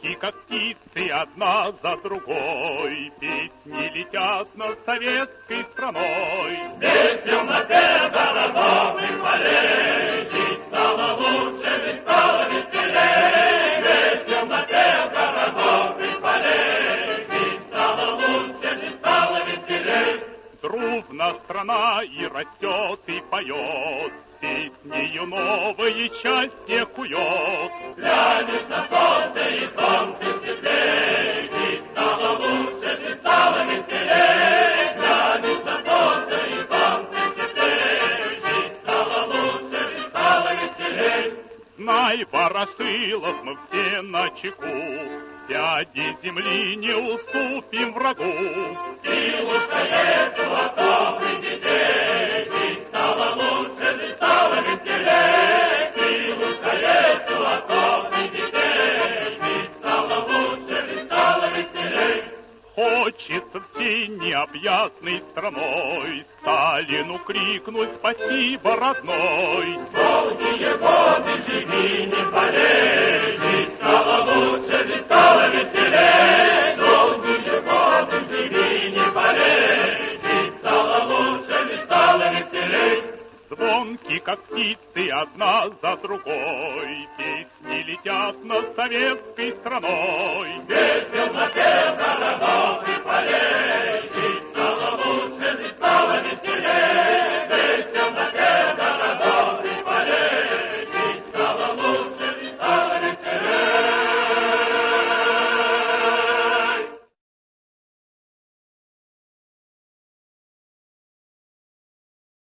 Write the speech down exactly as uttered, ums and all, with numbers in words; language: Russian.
Звонки, как птицы, одна за другой, песни летят над советской страной. Здесь в темноте городов и полей жить стало лучше, жить стало веселей. Здесь в темноте городов и полей жить стало лучше, жить стало веселей. Дружна страна и растет, и поет, песнею новое счастье кует. Глянешь на солнце, и солнце светлей, жить стало лучше, жить стало веселей. Глянешь на солнце, и солнце светлей, жить стало лучше, жить стало веселей. Знай, Ворошилов, мы все начеку, дяди земли не уступим врагу. Силушка есть у отцов и детей, жить стало лучше, жить стало веселей. Силушка есть у отцов и детей, жить стало лучше, жить стало веселей. Хочется всей необъятной страной Сталину крикнуть спасибо, родной. Долгие годы живи, не болей, жить стало лучше, жить стало веселей. Долгие годы живи, не болей, жить стало лучше, жить стало веселей. Звонки, как птицы, одна за другой, песни летят над советской страной. Здесь в темноте городов и полей